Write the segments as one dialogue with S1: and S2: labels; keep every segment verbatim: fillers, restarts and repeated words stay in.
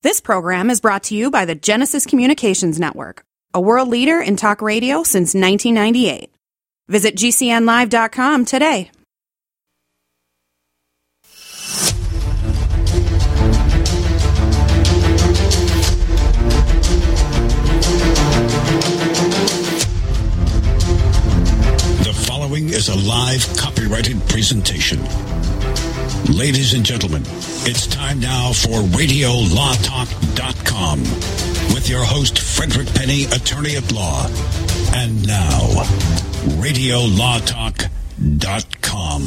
S1: This program is brought to you by the Genesis Communications Network, a world leader in talk radio since nineteen ninety-eight. Visit G C N live dot com today.
S2: The following is a live copyrighted presentation. Ladies and gentlemen, it's time now for radio law talk dot com with your host, Frederick Penny, attorney at law. And now, radio law talk dot com.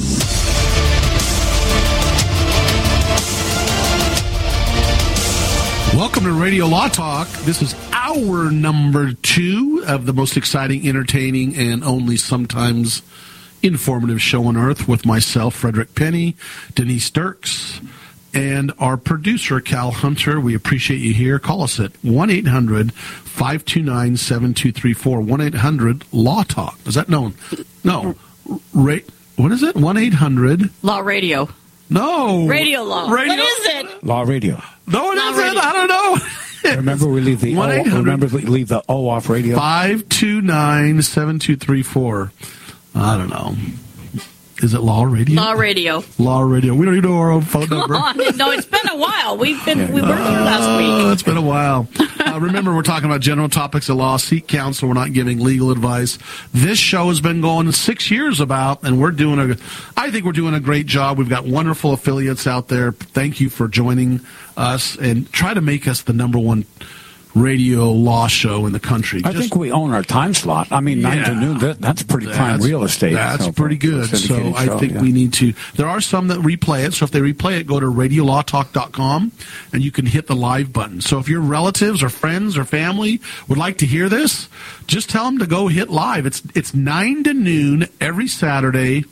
S3: Welcome to Radio Law Talk. This is hour number two of the most exciting, entertaining, and only sometimes informative show on earth with myself, Frederick Penny, Denise Dirks, and our producer, Cal Hunter. We appreciate you here. Call us at one eight hundred five two nine seven two three four, one eight hundred law talk. Is that known? No. Ra- what is it? one eight hundred
S4: Law Radio.
S3: No.
S4: Radio Law.
S3: Radio.
S4: What is it?
S5: Law Radio.
S3: No, it
S4: Law
S3: isn't.
S4: Radio.
S3: I don't know.
S5: Remember we leave the O, remember we leave the O off radio.
S3: five two nine seven two three four. I don't know. Is it Law Radio?
S4: Law Radio.
S3: Law Radio. We don't even know our own phone number.
S4: Come on. No, it's been a while. We've been we weren't here last
S3: Oh,
S4: week.
S3: it's been a while. Uh, remember, we're talking about general topics of law. Seek counsel. We're not giving legal advice. This show has been going six years about, and we're doing a. I think we're doing a great job. We've got wonderful affiliates out there. Thank you for joining us and try to make us the number one radio law show in the country.
S5: I
S3: Just,
S5: think we own our time slot. I mean,
S3: Yeah.
S5: nine to noon, that, that's pretty prime
S3: That's-
S5: real estate.
S3: That's
S5: So,
S3: pretty good.
S5: for a
S3: So
S5: syndicated
S3: I
S5: show,
S3: think
S5: yeah.
S3: we need to. There are some that replay it. So if they replay it, go to radio law talk dot com and you can hit the live button. So if your relatives or friends or family would like to hear this, just tell them to go hit live. It's it's nine to noon every Saturday.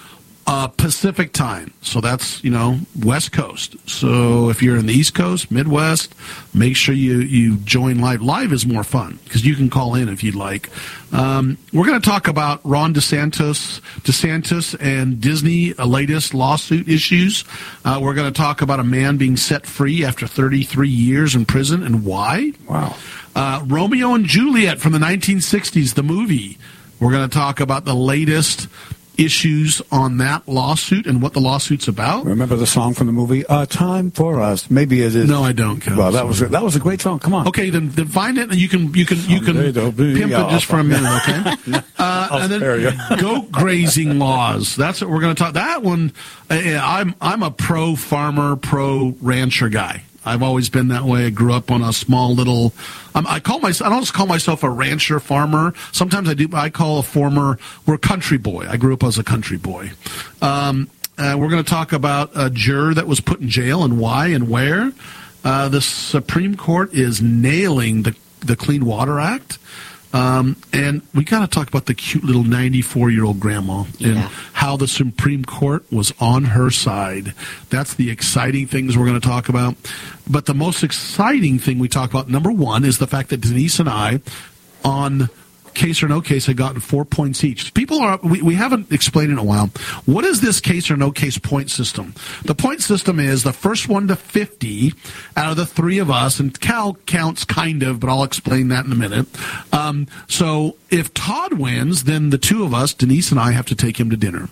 S3: Uh, Pacific time. So that's, you know, West Coast. So if you're in the East Coast, Midwest, make sure you, you join live. Live is more fun because you can call in if you'd like. Um, we're going to talk about Ron DeSantis, DeSantis and Disney uh, latest lawsuit issues. Uh, we're going to talk about a man being set free after thirty-three years in prison and why.
S5: Wow.
S3: Uh, Romeo and Juliet from the nineteen sixties, the movie. We're going to talk about the latest issues on that lawsuit and what the lawsuit's about.
S5: Remember the song from the movie, A Time for Us? Maybe it is.
S3: No, I don't. Cal.
S5: Well, that was a, that was a great song. Come on.
S3: Okay, then, then find it, and you can you can you can
S5: Someday there'll be
S3: pimp it just for a minute, okay? uh,
S5: I'll
S3: and then
S5: spare you.
S3: goat grazing laws. That's what we're going to talk. That one, uh, I'm I'm a pro farmer, pro rancher guy. I've always been that way. I grew up on a small little. Um, I call myself. I don't just call myself a rancher farmer. Sometimes I do. I call a former. We're a country boy. I grew up as a country boy. Um, uh, we're going to talk about a juror that was put in jail and why and where. Uh, the Supreme Court is nailing the the Clean Water Act. Um, and we got to talk about the cute little ninety-four-year-old grandma and
S4: Yeah.
S3: how the Supreme Court was on her side. That's the exciting things we're going to talk about. But the most exciting thing we talk about, number one, is the fact that Denise and I, on Case or No Case, had gotten four points each. People are, we, we haven't explained in a while. What is this Case or No Case point system? The point system is the first one to fifty out of the three of us, and Cal counts kind of, but I'll explain that in a minute. Um, so if Todd wins, then the two of us, Denise and I, have to take him to dinner.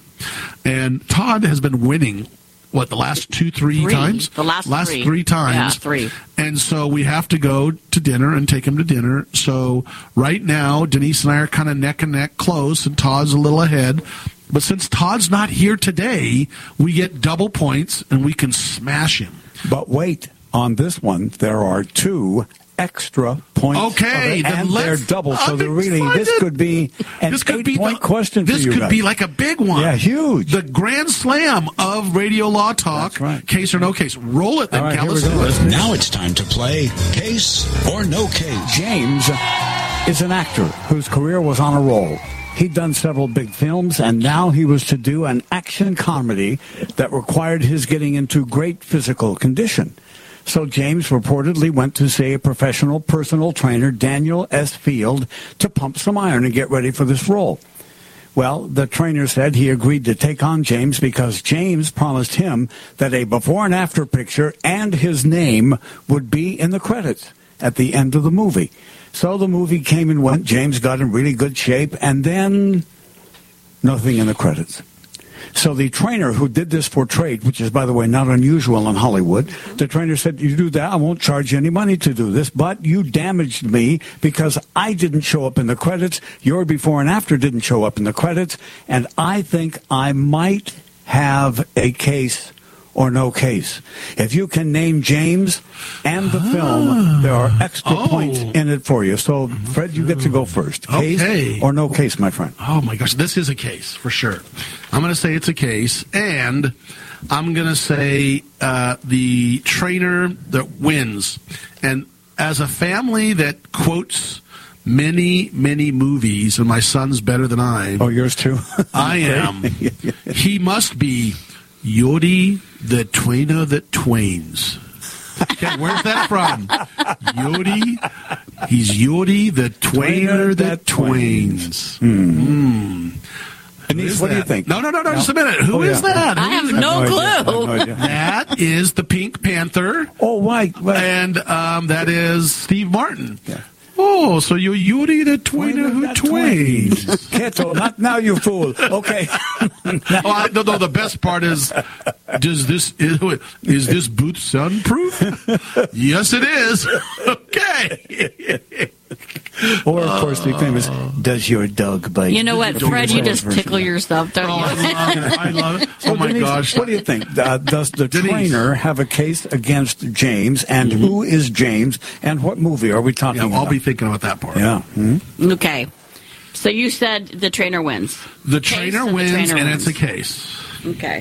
S3: And Todd has been winning, what, the last two, three,
S4: Three.
S3: times?
S4: The last three.
S3: three times.
S4: Yeah, three.
S3: And so we have to go to dinner and take him to dinner. So right now, Denise and I are kind of neck and neck close, and Todd's a little ahead. But since Todd's not here today, we get double points, and we can smash him.
S5: But wait, on this one, there are two extra points.
S3: Okay,
S5: of it,
S3: then
S5: and
S3: let's-
S5: they're double. So
S3: I'm
S5: they're really, this
S3: excited.
S5: could be an
S3: This could be
S5: eight-point
S3: the-
S5: question
S3: This
S5: for you
S3: could
S5: guys.
S3: be like a big one.
S5: Yeah, huge.
S3: The grand slam of Radio Law Talk.
S5: That's right.
S3: Case or No Case. Roll it then,
S5: All right,
S3: Cal.
S5: here
S3: Let's
S5: we
S3: do
S5: go.
S3: it.
S2: Now it's time to play Case or No Case.
S5: James is an actor whose career was on a roll. He'd done several big films, and now he was to do an action comedy that required his getting into great physical condition. So James reportedly went to see a professional personal trainer, Daniel S. Field, to pump some iron and get ready for this role. Well, the trainer said he agreed to take on James because James promised him that a before and after picture and his name would be in the credits at the end of the movie. So the movie came and went. James got in really good shape, and then nothing in the credits. So the trainer who did this for trade, which is, by the way, not unusual in Hollywood, the trainer said, you do that, I won't charge you any money to do this, but you damaged me because I didn't show up in the credits, your before and after didn't show up in the credits, and I think I might have a case or no case. If you can name James and the ah. film, there are extra oh. points in it for you. So, Fred, you get to go first. Case
S3: okay.
S5: or no case, my friend?
S3: Oh, my gosh. This is a case, for sure. I'm going to say it's a case, and I'm going to say uh, the trainer that wins. And as a family that quotes many, many movies, and my son's better than I.
S5: Oh, yours too?
S3: I am. He must be Yodi the Twainer that Twains. Okay, where's that from? Yodi. He's Yodi the Twainer that Twains.
S5: Hmm. Denise, what do you think?
S3: No, no, no, no, no. Just a minute. Who
S5: oh,
S3: is
S5: yeah.
S3: that?
S4: I have
S3: no,
S4: no clue.
S5: I have no idea.
S3: That is the Pink Panther.
S5: Oh, why? Well,
S3: and um, that is Steve Martin.
S5: Yeah.
S3: Oh, so you're Yuri the Twainer who twains.
S5: Keto, not now, you fool. Okay.
S3: oh, I, no, no, the best part is, does this is, is this boot sunproof? Yes, it is. Okay.
S5: Or, of course, the famous, does your dog bite?
S4: You know what, Fred, you just tickle yourself, don't
S3: oh,
S4: you?
S3: I love it. I love it.
S5: So,
S3: oh, my
S5: Denise,
S3: gosh.
S5: What do you think? Uh, does the
S3: Denise.
S5: trainer have a case against James? And mm-hmm. who is James? And what movie are we talking
S3: yeah,
S5: about?
S3: I'll be thinking about that part.
S5: Yeah. Mm-hmm.
S4: Okay. So you said the trainer wins.
S3: The trainer wins, the trainer and wins. It's a case.
S4: Okay.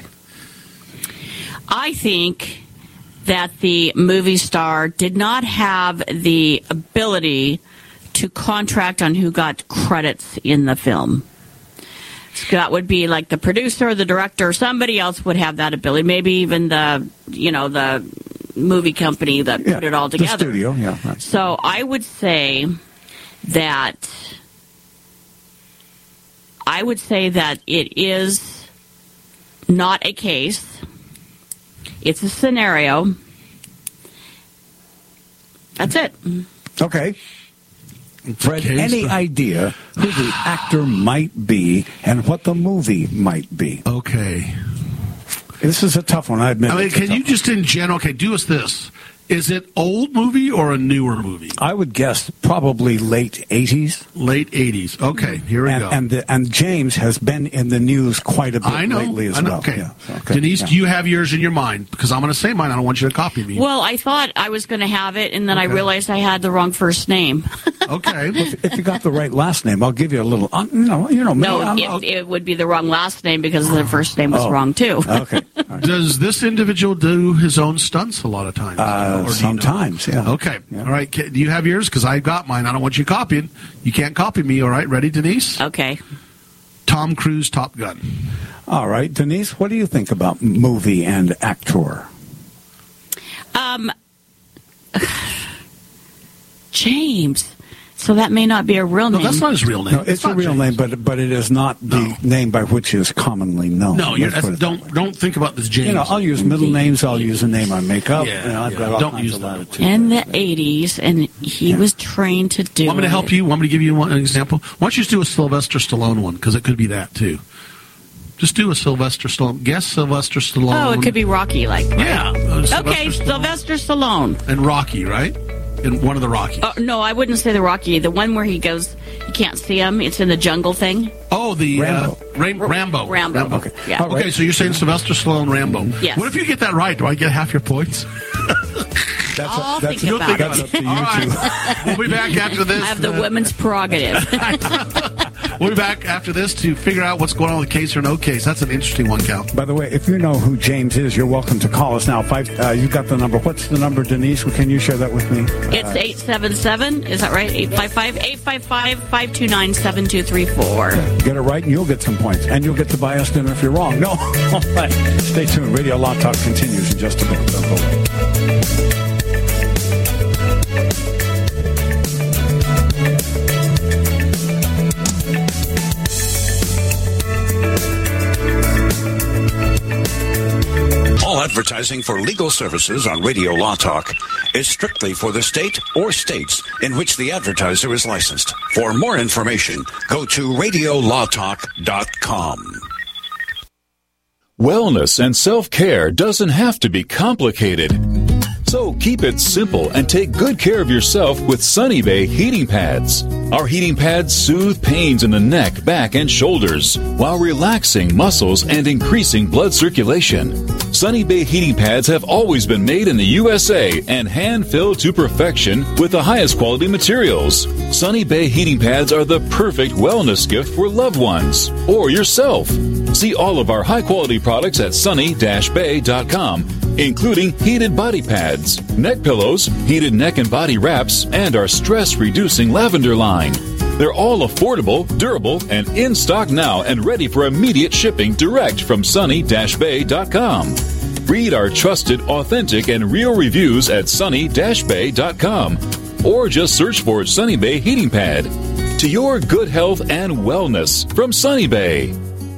S4: I think that the movie star did not have the ability to contract on who got credits in the film. So that would be like the producer, the director, somebody else would have that ability. Maybe even the, you know, the movie company that
S5: yeah,
S4: put it all together.
S5: The studio, yeah. Right.
S4: So I would say that I would say that it is not a case. It's a scenario. That's it.
S5: Okay. Fred, any idea who the actor might be and what the movie might be?
S3: Okay.
S5: This is a tough one, I admit.
S3: I mean, can you just in general, okay, do us this. Is it old movie or a newer movie?
S5: I would guess probably late eighties.
S3: Late eighties. Okay, here we
S5: and,
S3: go.
S5: And the, and James has been in the news quite a bit
S3: I know,
S5: lately as
S3: I know.
S5: well.
S3: Okay.
S5: Yeah, so, okay.
S3: Denise,
S5: yeah.
S3: do you have yours in your mind? Because I'm going to say mine. I don't want you to copy me.
S4: Well, I thought I was going to have it, and then
S3: okay.
S4: I realized I had the wrong first name.
S3: Okay.
S5: Well, if, if you got the right last name, I'll give you a little. Uh, no, you know.
S4: No,
S5: I'm,
S4: it,
S5: I'm,
S4: it would be the wrong last name because the first name was
S5: oh,
S4: wrong too.
S5: Okay. Right.
S3: Does this individual do his own stunts a lot of times?
S5: Uh, sometimes, you know?
S3: yeah. Okay.
S5: Yeah.
S3: All right. Do you have yours? Because I got mine. I don't want you copying. You can't copy me. All right. Ready, Denise?
S4: Okay.
S3: Tom Cruise, Top Gun.
S5: All right, Denise. What do you think about movie and actor?
S4: Um, James. So that may not be a real
S3: No,
S4: name.
S3: that's not his real name.
S5: No, it's, it's a real
S3: James.
S5: name, but but it is not the
S3: No.
S5: name by which he is commonly known.
S3: No, you're,
S5: Let's put
S3: that's,
S5: it
S3: don't don't think about this James.
S5: You know, I'll use middle names. I'll use a name I make up.
S3: Yeah,
S5: you know, I've
S3: yeah.
S5: got all
S3: Don't
S5: kinds
S3: use
S5: of
S3: that.
S5: latitude.
S4: in the eighties, and he
S5: Yeah.
S4: was trained to do
S3: Want me to help
S4: it.
S3: you? Want me to give you one, an example? Why don't you just do a Sylvester Stallone one? Because it could be that, too. Just do a Sylvester Stallone. Guess Sylvester Stallone.
S4: Oh, it could be Rocky, like.
S3: Yeah. Uh, Sylvester
S4: Okay,
S3: Stallone.
S4: Sylvester Stallone.
S3: And Rocky, right? In one of the Rockies.
S4: Oh, no, I wouldn't say the Rocky. The one where he goes, you can't see him. It's in the jungle thing.
S3: Oh, the
S5: Rambo.
S3: Uh, Ram- Rambo.
S4: Rambo.
S5: Okay.
S4: Yeah.
S5: All right.
S3: Okay, so you're saying Sylvester Stallone, Rambo.
S4: Yes.
S3: What if you get that right? Do I get half your points?
S5: That's
S4: I'll
S5: that's,
S4: think about
S5: that's
S4: it.
S5: up to you
S3: All
S5: two.
S3: right. We'll be back after this.
S4: I have the
S3: uh,
S4: women's prerogative.
S3: We'll be back after this to figure out what's going on with case or no case. That's an interesting one, Cal.
S5: By the way, if you know who James is, you're welcome to call us now. Five, uh, you got the number. What's the number, Denise? Can you share that with me?
S4: It's eight seven seven, is that right? eight five five, eight five five, five two nine, seven two three four.
S5: Get it right, and you'll get some points. And you'll get to buy us dinner if you're wrong. No. All right. Stay tuned. Radio Law Talk continues in just a bit. Don't go away.
S2: advertising for legal services on Radio Law Talk is strictly for the state or states in which the advertiser is licensed. For more information, go to radio law talk dot com.
S6: Wellness and self-care doesn't have to be complicated. So keep it simple and take good care of yourself with Sunny Bay heating pads. Our heating pads soothe pains in the neck, back, and shoulders while relaxing muscles and increasing blood circulation. Sunny Bay heating pads have always been made in the U S A and hand-filled to perfection with the highest quality materials. Sunny Bay heating pads are the perfect wellness gift for loved ones or yourself. See all of our high-quality products at sunny dash bay dot com, including heated body pads, neck pillows, heated neck and body wraps, and our stress-reducing lavender line. They're all affordable, durable, and in stock now and ready for immediate shipping direct from sunny dash bay dot com. Read our trusted, authentic, and real reviews at sunny dash bay dot com or just search for Sunny Bay Heating Pad. To your good health and wellness from Sunny Bay.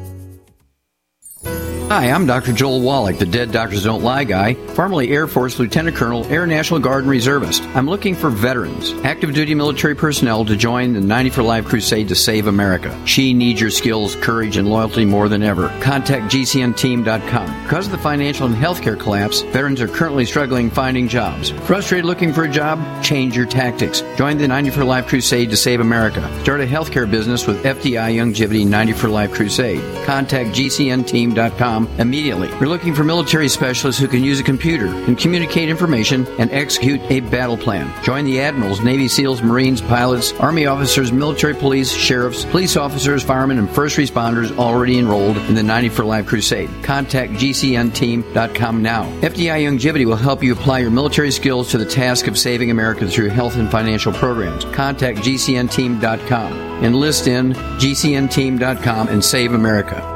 S7: Hi, I'm Doctor Joel Wallach, the Dead Doctors Don't Lie guy, formerly Air Force Lieutenant Colonel, Air National Guard and Reservist. I'm looking for veterans, active duty military personnel to join the ninety for Life crusade to save America. She needs your skills, courage, and loyalty more than ever. Contact G C N team dot com. Because of the financial and healthcare collapse, veterans are currently struggling finding jobs. Frustrated looking for a job? Change your tactics. Join the ninety for Life crusade to save America. Start a healthcare business with F D I Longevity ninety for Life crusade. Contact G C N team dot com immediately. We're looking for military specialists who can use a computer and communicate information and execute a battle plan. Join the admirals, Navy SEALs, Marines, pilots, Army officers, military police, sheriffs, police officers, firemen, and first responders already enrolled in the ninety for Life crusade. Contact G C N team dot com now. F D I Longevity will help you apply your military skills to the task of saving America through health and financial programs. Contact G C N team dot com. Enlist in G C N team dot com and save America.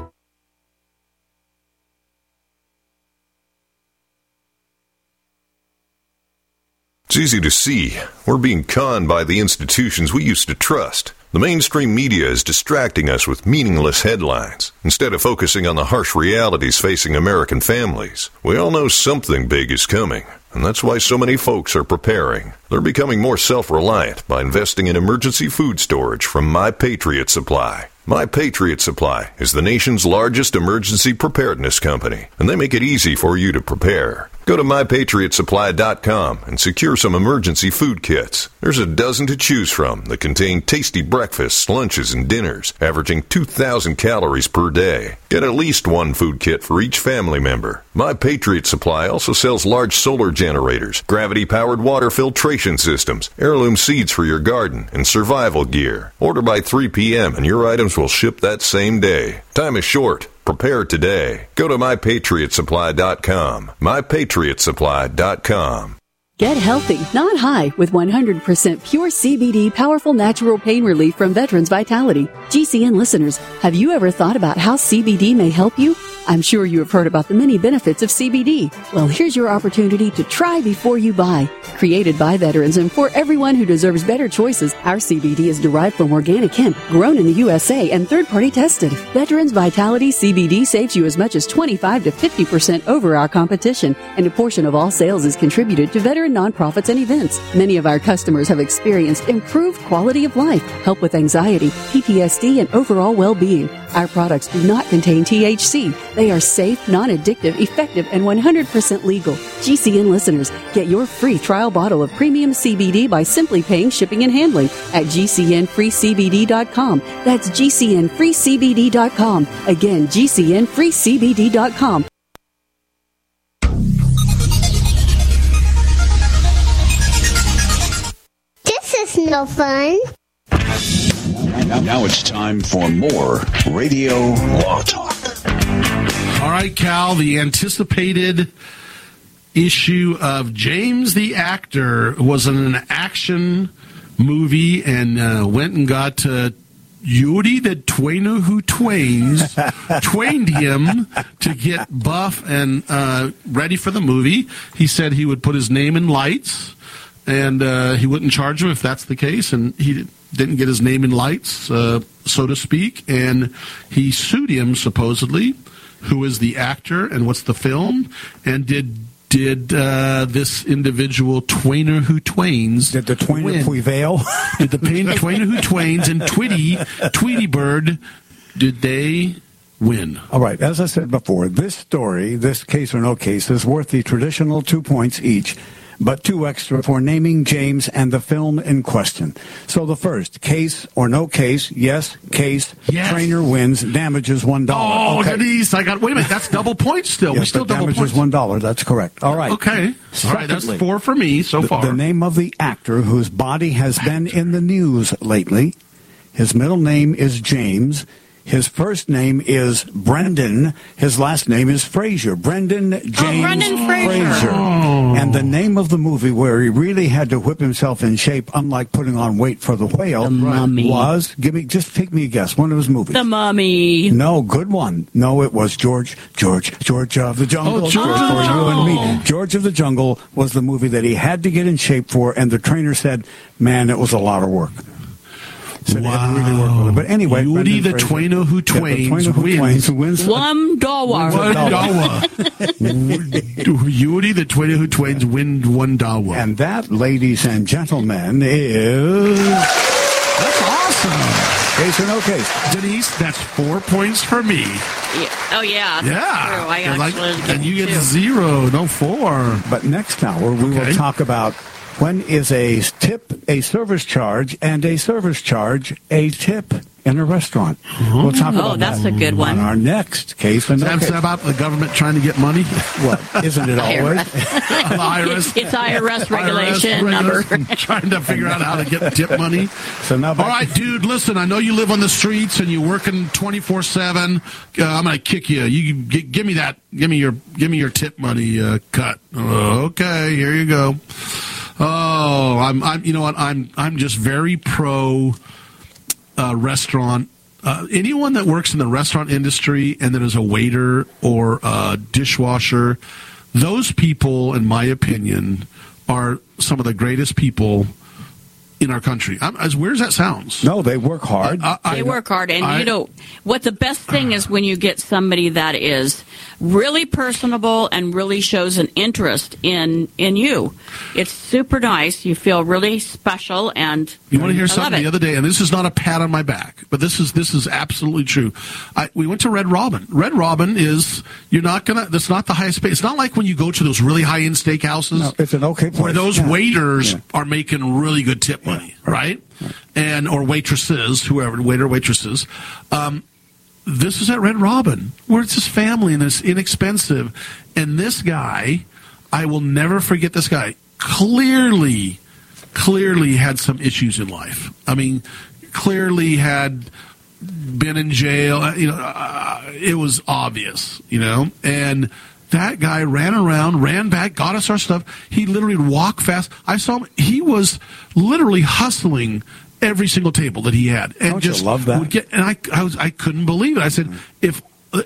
S8: It's easy to see. We're being conned by the institutions we used to trust. The mainstream media is distracting us with meaningless headlines instead of focusing on the harsh realities facing American families. We all know something big is coming, and that's why so many folks are preparing. They're becoming more self-reliant by investing in emergency food storage from My Patriot Supply. My Patriot Supply is the nation's largest emergency preparedness company, and they make it easy for you to prepare. Go to my patriot supply dot com and secure some emergency food kits. There's a dozen to choose from that contain tasty breakfasts, lunches, and dinners, averaging two thousand calories per day. Get at least one food kit for each family member. My Patriot Supply also sells large solar generators, gravity-powered water filtration systems, heirloom seeds for your garden, and survival gear. Order by three p.m. and your items will ship that same day. Time is short. Prepare today. Go to my patriot supply dot com. my patriot supply dot com.
S9: Get healthy, not high, with one hundred percent pure C B D powerful natural pain relief from Veterans Vitality. G C N listeners, have you ever thought about how C B D may help you? I'm sure you have heard about the many benefits of C B D. Well, here's your opportunity to try before you buy. Created by veterans and for everyone who deserves better choices, our C B D is derived from organic hemp, grown in the U S A and third-party tested. Veterans Vitality C B D saves you as much as twenty-five to fifty percent over our competition, and a portion of all sales is contributed to veteran nonprofits and events. Many of our customers have experienced improved quality of life, help with anxiety, P T S D, and overall well-being. Our products do not contain T H C. They are safe, non-addictive, effective, and one hundred percent legal. G C N listeners, get your free trial bottle of premium C B D by simply paying shipping and handling at G C N free C B D dot com. That's G C N free C B D dot com. Again, G C N free C B D dot com.
S10: This is no fun.
S2: Now, now it's time for more Radio Law Talk.
S3: All right, Cal, the anticipated issue of James the Actor was an action movie and uh, went and got uh, Yuri the Twainer who twains, twained him to get buff and uh, ready for the movie. He said he would put his name in lights, and uh, he wouldn't charge him if that's the case, and he didn't get his name in lights, uh, so to speak, and he sued him, supposedly, who is the actor and what's the film, and did did uh, this individual Twainer Who Twains
S5: did the Twainer prevail?
S3: Did the pain Twainer Who Twains and Tweety Tweety Bird did they win?
S5: All right. As I said before, this story, this case or no case, is worth the traditional two points each, but two extra for naming James and the film in question. So the first, case or no case, yes, case,
S3: yes.
S5: Trainer wins, damages one dollar.
S3: Oh,
S5: okay.
S3: Denise, I got, wait a minute, that's double points still.
S5: Yes,
S3: we still
S5: but
S3: double
S5: damages
S3: points.
S5: one dollar, that's correct. All right.
S3: Okay. All right, that's four for me so
S5: the,
S3: far.
S5: The name of the actor whose body has been in the news lately, his middle name is James. His first name is Brendan. His last name is Fraser. Brendan James
S4: oh, Brendan Fraser.
S5: Fraser.
S3: Oh.
S5: And the name of the movie where he really had to whip himself in shape, unlike putting on weight for the whale,
S4: The Mummy.
S5: was, give me, just take me a guess, one of his movies.
S4: The Mummy.
S5: No, good one. No, it was George, George, George of the Jungle.
S3: Oh, George
S5: for
S3: of the
S5: you and me.
S3: Jungle.
S5: George of the Jungle was the movie that he had to get in shape for, and the trainer said, man, it was a lot of work. So they had to really work with it. But anyway,
S3: Woody the
S5: Brendan Fraser-
S3: Twainer Who
S5: Yeah, the
S3: Twains
S5: Twainer Who
S3: wins.
S5: Twains wins.
S4: One dollar.
S3: One dollar. Woody the Twainer Who Twains win one dollar.
S5: And that, ladies and gentlemen, is...
S3: That's awesome.
S5: Case or no case?
S3: Denise, that's four points for me.
S4: Yeah. Oh, yeah.
S3: Yeah.
S4: True. I
S3: 'Cause I-
S4: actually
S3: and you get
S4: two.
S3: zero, no four.
S5: But next hour, we
S3: Okay.
S5: will talk about when is a tip a service charge and a service charge a tip in a restaurant. We'll talk
S4: Oh,
S5: about
S4: that's
S5: that
S4: a good one.
S5: on our next case. And no
S3: That's
S5: case.
S3: about the government trying to get money.
S5: What, isn't it always?
S3: The I R S.
S4: It's I R S regulation
S3: I R S
S4: number.
S3: regulars trying to figure out how to get tip money.
S5: So now back
S3: All right, dude, listen, I know you live on the streets and you're working twenty-four seven. Uh, I'm going to kick you. You g- give me that. Give me your give me your tip money uh, cut. Uh, okay, here you go. Oh, I'm I'm you know what? I'm I'm just very pro uh, restaurant. Uh, anyone that works in the restaurant industry and that is a waiter or a dishwasher, those people, in my opinion, are some of the greatest people in our country. I'm, as weird as that sounds.
S5: No, they work hard.
S3: I, I,
S4: They work hard, and
S3: I-
S4: you know what the best thing is when you get somebody that is really personable and really shows an interest in in you. It's super nice. You feel really special, and
S3: You want to hear
S4: I love
S3: something
S4: it.
S3: the other day, and this is not a pat on my back, but this is this is absolutely true. I, we went to Red Robin. Red Robin is you're not gonna. That's not the highest pay. It's not like when you go to those really high end steakhouses.
S5: No, it's an okay place.
S3: Where those
S5: Yeah.
S3: waiters
S5: Yeah.
S3: are making really good tip money, right? And or waitresses, whoever waiter waitresses. Um, this is at Red Robin, where it's his family and it's inexpensive. And this guy, I will never forget this guy. Clearly, clearly had some issues in life. I mean, clearly had been in jail. Uh, You know, uh, it was obvious. You know, and that guy ran around, ran back, got us our stuff. He literally would walk fast. I saw him. He was literally hustling every single table that he had, and
S5: Don't you
S3: just
S5: love that?
S3: would get. And I, I was, I couldn't believe it. I said, if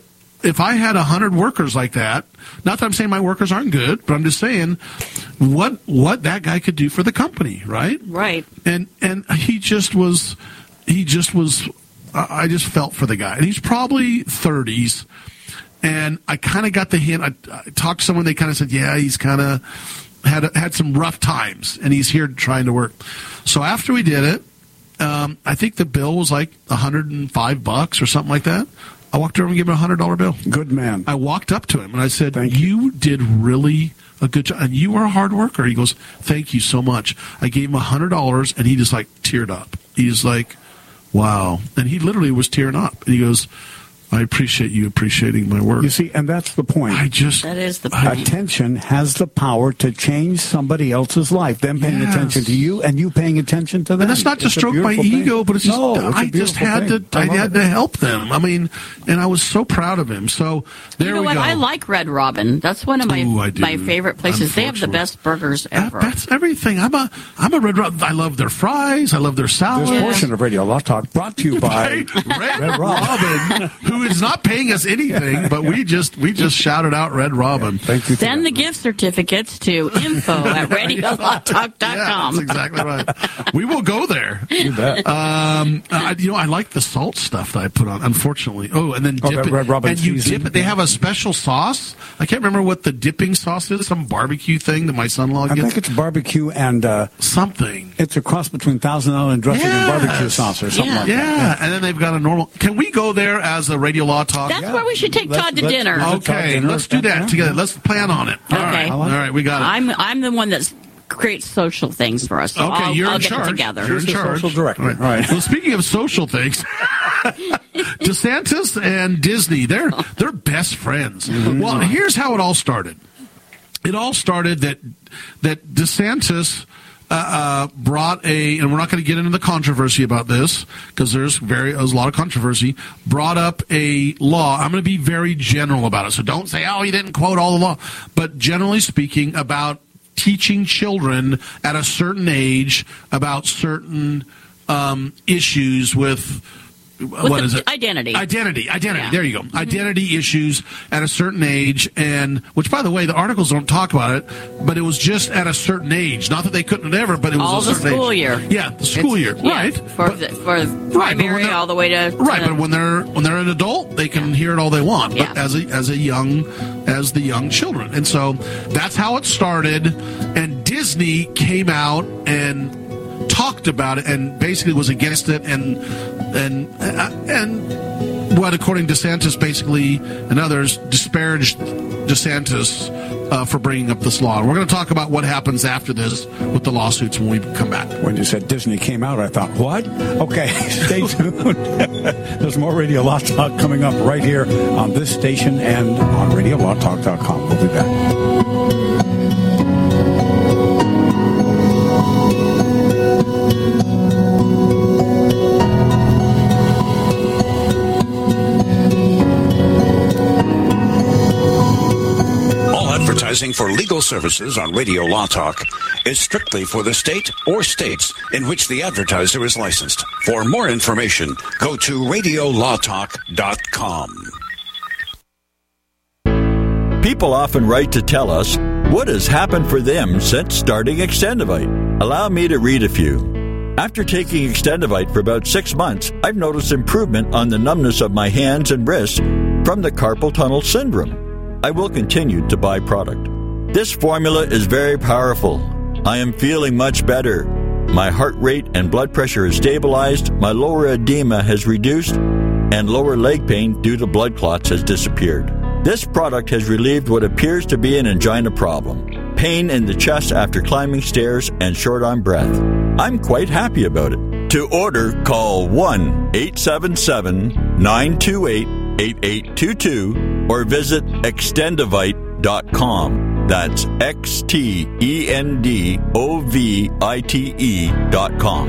S3: if I had a hundred workers like that, not that I'm saying my workers aren't good, but I'm just saying what what that guy could do for the company, right?
S4: Right.
S3: And and he just was, he just was. I I just felt for the guy, and he's probably thirties. And I kind of got the hint. I, I talked to someone. They kind of said, "Yeah, he's kind of had had some rough times, and he's here trying to work." So after we did it, um, I think the bill was like a hundred and five bucks or something like that. I walked over and gave him a hundred dollar bill.
S5: Good man.
S3: I walked up to him and I said,
S5: Thank
S3: you. did really a good job, and you are a hard worker." He goes, "Thank you so much." I gave him a hundred dollars, and he just like teared up. He's like, "Wow!" And he literally was tearing up. And he goes, "I appreciate you appreciating my work."
S5: You see, and that's the point.
S3: I just
S4: That is the
S3: I-
S4: point.
S5: Attention has the power to change somebody else's life. Them paying
S3: Yes.
S5: attention to you, and you paying attention to them.
S3: And that's not to
S5: It's a
S3: stroke my
S5: beautiful thing.
S3: ego, but it's just
S5: No, it's a
S3: I just
S5: beautiful
S3: had
S5: thing.
S3: to I,
S5: love
S3: had
S5: it.
S3: to help them. I mean, and I was so proud of him. So there
S4: You know
S3: we
S4: what?
S3: go.
S4: I like Red Robin. That's one of my
S3: Ooh, I do.
S4: my favorite places. They have the
S3: Unfortunately.
S4: best burgers
S3: That-
S4: ever.
S3: that's everything. I'm a I'm a Red Robin. I love their fries. I love their salad.
S5: This portion of Radio Law Talk brought to you by
S3: Red,
S5: Red Robin.
S3: Robin, who who is not paying us anything, but we just we just shouted out Red Robin.
S5: Thank you.
S4: Send the gift certificates to info at radio law talk dot com.
S3: Yeah, that's exactly right. We will go there.
S5: You bet.
S3: Um, I, you know, I like the salt stuff that I put on. Unfortunately, oh, and then
S5: Oh,
S3: dip
S5: that
S3: it,
S5: Red Robin
S3: and you
S5: season.
S3: dip it. They have a special sauce. I can't remember what the dipping sauce is. Some barbecue thing that my son-in-law
S5: I
S3: gets.
S5: think it's barbecue and uh,
S3: something.
S5: It's a cross between Thousand Island dressing
S3: Yes.
S5: and barbecue sauce or something
S4: Yeah.
S5: like
S3: Yeah,
S5: that.
S3: and then they've got a normal. Can we go there as a Radio Law Talk?
S4: That's where we should take
S5: Let's-
S4: Todd to
S5: let's-
S4: dinner.
S5: let's-
S3: Okay,
S5: dinner.
S3: let's do that
S5: Yeah.
S3: together. Let's plan on it. All
S4: Okay.
S3: right, all right, we got it.
S4: I'm I'm the one that creates social things for us. So
S3: Okay,
S4: I'll,
S3: you're
S4: I'll
S3: in
S4: get
S3: charge.
S4: it together.
S3: You're in
S5: She's the
S3: charge.
S5: social director.
S3: All right.
S5: All right.
S3: Well, speaking of social things, DeSantis and Disney, they're they're best friends.
S5: Mm-hmm.
S3: Well, here's how it all started. It all started that that DeSantis uh, uh, brought a, and we're not going to get into the controversy about this because there's very there's a lot of controversy. Brought up a law. I'm going to be very general about it, so don't say, "Oh, he didn't quote all the law." But generally speaking, about teaching children at a certain age about certain um, issues with. What
S4: the
S3: is it?
S4: identity.
S3: Identity. Identity.
S4: Yeah.
S3: There you go. Mm-hmm. Identity issues at a certain age, and which, by the way, the articles don't talk about it, but it was just at a certain age. Not that they couldn't ever, but it was
S4: All
S3: a
S4: the
S3: certain
S4: school
S3: age.
S4: year.
S3: Yeah, the school year.
S4: Yeah,
S3: Right.
S4: for
S3: But-
S4: the, for
S3: Right, but
S4: primary
S3: when they're-
S4: all the way to,
S3: Right,
S4: to
S3: but when they're when they're an adult, they can hear it all they want. But
S4: Yeah.
S3: as a as a young as the young children, and so that's how it started. And Disney came out and talked about it and basically was against it, and and and what, according to DeSantis, basically, and others disparaged DeSantis uh, for bringing up this law. And we're going to talk about what happens after this with the lawsuits when we come back.
S5: When you said Disney came out, I thought, what? Okay, stay tuned. There's more Radio Law Talk coming up right here on this station and on radio law talk dot com. We'll be back.
S11: Advertising for legal services on Radio Law Talk is strictly for the state or states in which the advertiser is licensed. For more information, go to radio law talk dot com.
S12: People often write to tell us what has happened for them since starting Extendivite. Allow me to read a few. After taking Extendivite for about six months, I've noticed improvement on the numbness of my hands and wrists from the carpal tunnel syndrome. I will continue to buy product. This formula is very powerful. I am feeling much better. My heart rate and blood pressure is stabilized, my lower edema has reduced, and lower leg pain due to blood clots has disappeared. This product has relieved what appears to be an angina problem, pain in the chest after climbing stairs, and short on breath. I'm quite happy about it. To order, call one eight seven seven, nine two eight, eight eight two two or visit extendivite dot com. That's X T E N D O V I T E dot com.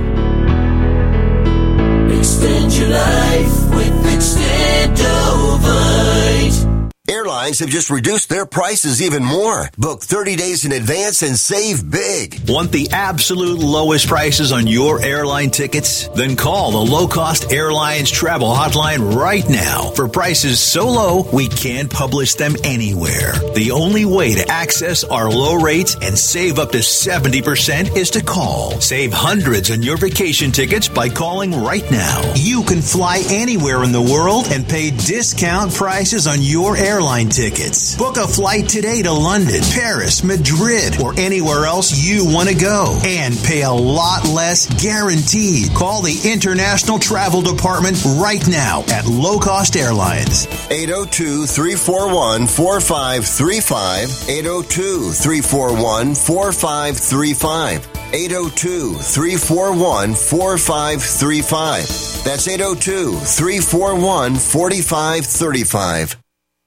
S13: Extend your life with Extendovite.
S14: Airlines have just reduced their prices even more. Book thirty days in advance and save big.
S15: Want the absolute lowest prices on your airline tickets? Then call the Low Cost Airlines Travel Hotline right now for prices so low we can't publish them anywhere. The only way to access our low rates and save up to seventy percent is to call. Save hundreds on your vacation tickets by calling right now. You can fly anywhere in the world and pay discount prices on your airline airline tickets. Book a flight today to London, Paris, Madrid, or anywhere else you want to go and pay a lot less guaranteed. Call the International Travel Department right now at Low Cost Airlines.
S14: eight oh two, three four one, four five three five. eight oh two, three four one, four five three five. eight oh two, three four one, four five three five. That's eight oh two, three four one, four five three five.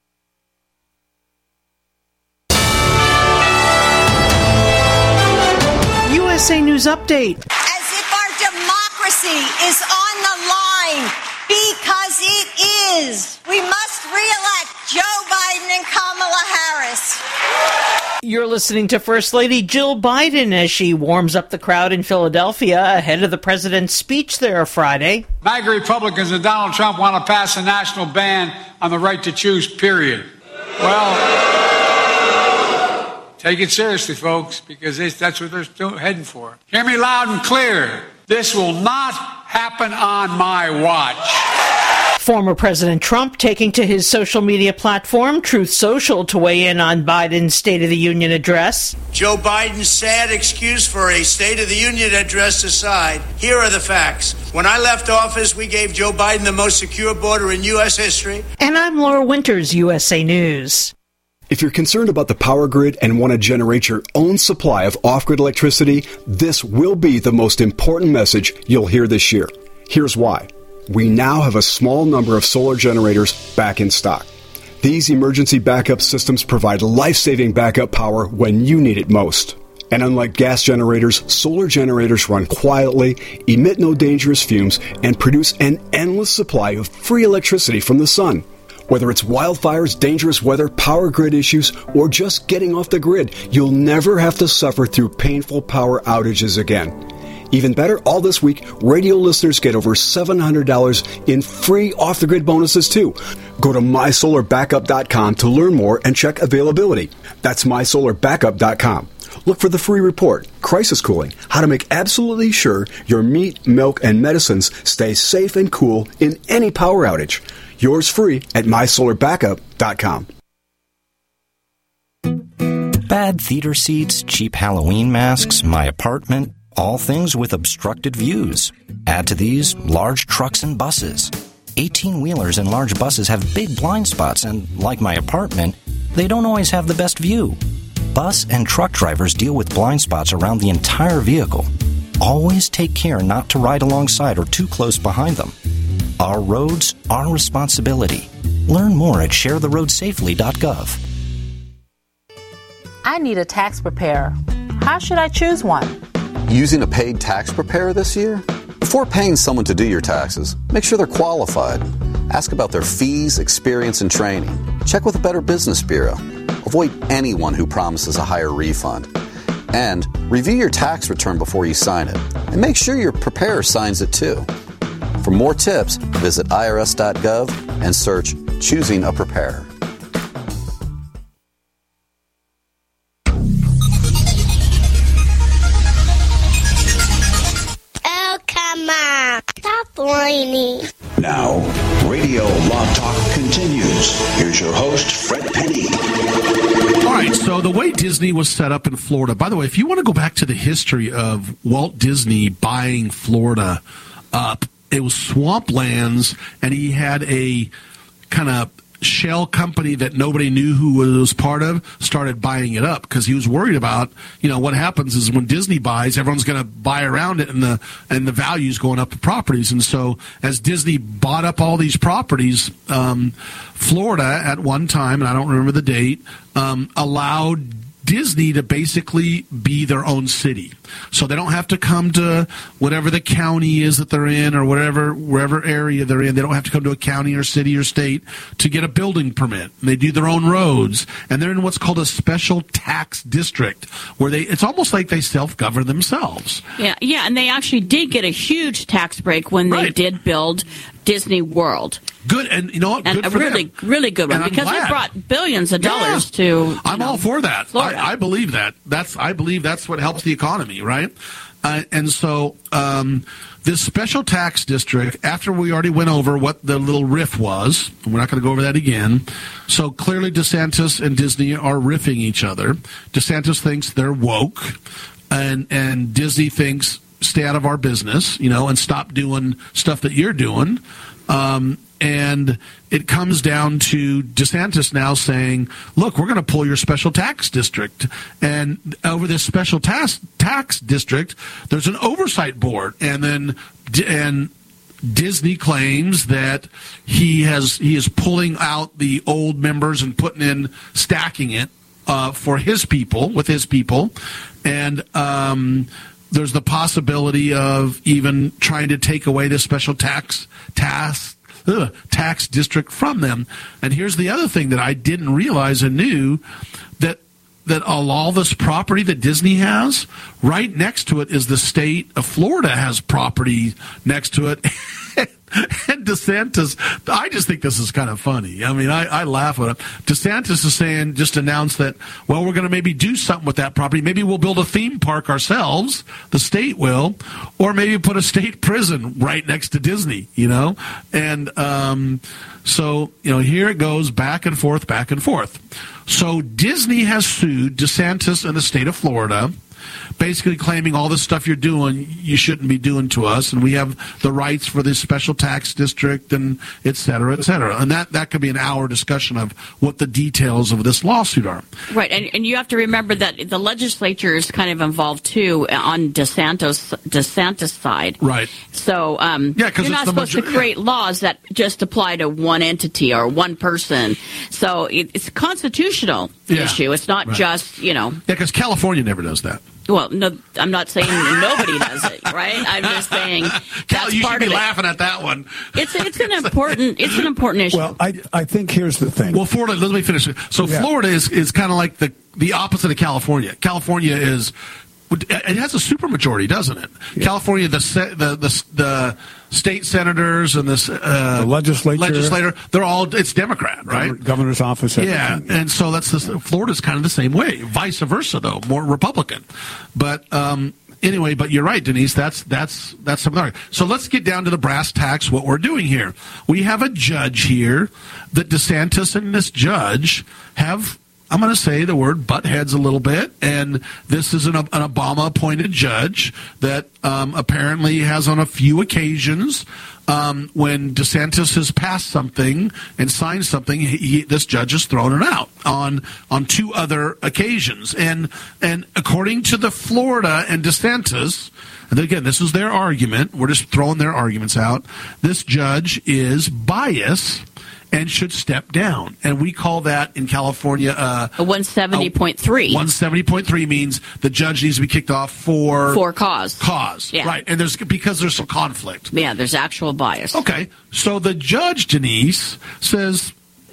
S16: U S A News Update.
S17: As if our democracy is on the line, because it is. We must re-elect Joe Biden and Kamala Harris.
S18: You're listening to First Lady Jill Biden as she warms up the crowd in Philadelphia ahead of the president's speech there Friday.
S19: MAGA Republicans and Donald Trump want to pass a national ban on the right to choose, period. Well, take it seriously, folks, because that's what they're still heading for. Hear me loud and clear. This will not happen on my watch.
S18: Former President Trump taking to his social media platform, Truth Social, to weigh in on Biden's State of the Union address.
S20: Joe Biden's sad excuse for a State of the Union address aside, here are the facts. When I left office, we gave Joe Biden the most secure border in U S history.
S18: And I'm Laura Winters, U S A News.
S21: If you're concerned about the power grid and want to generate your own supply of off-grid electricity, this will be the most important message you'll hear this year. Here's why. We now have a small number of solar generators back in stock. These emergency backup systems provide life-saving backup power when you need it most. And unlike gas generators, solar generators run quietly, emit no dangerous fumes, and produce an endless supply of free electricity from the sun. Whether it's wildfires, dangerous weather, power grid issues, or just getting off the grid, you'll never have to suffer through painful power outages again. Even better, all this week, radio listeners get over seven hundred dollars in free off-the-grid bonuses, too. Go to my solar backup dot com to learn more and check availability. That's my solar backup dot com. Look for the free report, Crisis Cooling, how to make absolutely sure your meat, milk, and medicines stay safe and cool in any power outage. Yours free at my solar backup dot com.
S22: Bad theater seats, cheap Halloween masks, my apartment, all things with obstructed views. Add to these large trucks and buses. eighteen-wheelers and large buses have big blind spots, and like my apartment, they don't always have the best view. Bus and truck drivers deal with blind spots around the entire vehicle. Always take care not to ride alongside or too close behind them. Our roads, our responsibility. Learn more at share the road safely dot gov.
S23: I need a tax preparer. How should I choose one?
S24: Using a paid tax preparer this year? Before paying someone to do your taxes, make sure they're qualified. Ask about their fees, experience, and training. Check with a Better Business Bureau. Avoid anyone who promises a higher refund. And review your tax return before you sign it. And make sure your preparer signs it too. For more tips, visit I R S dot gov and search Choosing a Preparer.
S10: Oh, come on. Stop whining.
S11: Now, Radio Law Talk continues. Here's your host, Fred Penny.
S3: All right, so the way Disney was set up in Florida, by the way, if you want to go back to the history of Walt Disney buying Florida up, it was swamplands, and he had a kind of shell company that nobody knew who was part of started buying it up because he was worried about, you know, what happens is when Disney buys, everyone's going to buy around it, and the and the value's going up the properties. And so as Disney bought up all these properties, um, Florida at one time, and I don't remember the date, um, allowed Disney to basically be their own city. So they don't have to come to whatever the county is that they're in or whatever, wherever area they're in. They don't have to come to a county or city or state to get a building permit. They do their own roads. And they're in what's called a special tax district where they, it's almost like they self-govern themselves.
S4: Yeah, yeah, and they actually did get a huge tax break when they
S3: Right.
S4: did build Disney World.
S3: Good, and you know what?
S4: And
S3: Good
S4: a
S3: for
S4: really,
S3: them.
S4: really good one
S3: And I'm
S4: because
S3: glad.
S4: it brought billions of dollars
S3: Yeah.
S4: to. you
S3: I'm
S4: know,
S3: all for that.
S4: Florida.
S3: I, I believe that. That's I believe that's what helps the economy, right? Uh, and so um, this special tax district, after we already went over what the little riff was, we're not going to go over that again. So clearly DeSantis and Disney are riffing each other. DeSantis thinks they're woke, and and Disney thinks stay out of our business, you know, and stop doing stuff that you're doing. Um, and it comes down to DeSantis now saying, look, we're going to pull your special tax district. And over this special tax tax district, there's an oversight board. And then and Disney claims that he has he is pulling out the old members and putting in, stacking it uh, for his people, with his people. And um there's the possibility of even trying to take away the special tax tax ugh, tax district from them. And here's the other thing that I didn't realize and knew, that that all this property that Disney has, right next to it is the state of Florida has property next to it. And DeSantis, I just think this is kind of funny. I mean, I, I laugh at it. DeSantis is saying, just announced that, well, we're going to maybe do something with that property. Maybe we'll build a theme park ourselves, the state will, or maybe put a state prison right next to Disney, you know? And um, so, you know, here it goes back and forth, back and forth. So Disney has sued DeSantis and the state of Florida, basically claiming all this stuff you're doing, you shouldn't be doing to us, and we have the rights for this special tax district, and et cetera, et cetera. And that, that could be an hour discussion of what the details of this lawsuit are.
S4: Right, and, and you have to remember that the legislature is kind of involved, too, on DeSantis, DeSantis' side.
S3: Right.
S4: So um,
S3: yeah,
S4: you're not supposed major- to create yeah. laws that just apply to one entity or one person. So it, it's a constitutional yeah. issue. It's not right. just, you know.
S3: Yeah, because California never does that.
S4: Well, no, I'm not saying nobody does it, right? I'm just saying that's
S3: Cal, you
S4: part
S3: should be
S4: of it.
S3: laughing at that one.
S4: It's it's an important it's an important issue.
S5: Well, I I think here's the thing.
S3: Well, Florida. Let me finish it. So yeah. Florida is is kind of like the the opposite of California. California is. It has a supermajority, doesn't it? Yeah. California, the, the the the state senators and the, uh,
S5: the legislature,
S3: legislator, they're all it's Democrat, right?
S5: Governor's office, everything.
S3: Yeah, and so that's the, Florida's kind of the same way. Vice versa, though, more Republican. But um, anyway, but you're right, Denise. That's that's that's something. So let's get down to the brass tacks. What we're doing here, we have a judge here that DeSantis and this judge have. I'm going to say the word butt heads a little bit, and this is an, an Obama-appointed judge that um, apparently has on a few occasions, um, when DeSantis has passed something and signed something, he, he, this judge has thrown it out on on two other occasions. And and according to the Florida and DeSantis, and again, this is their argument, we're just throwing their arguments out, this judge is biased and should step down. And we call that in California uh,
S4: a one seventy point three.
S3: one seventy point three means the judge needs to be kicked off for...
S4: For cause.
S3: Cause,
S4: yeah.
S3: Right. And there's because there's some conflict.
S4: Yeah, there's actual bias.
S3: Okay. So the judge, Denise, says,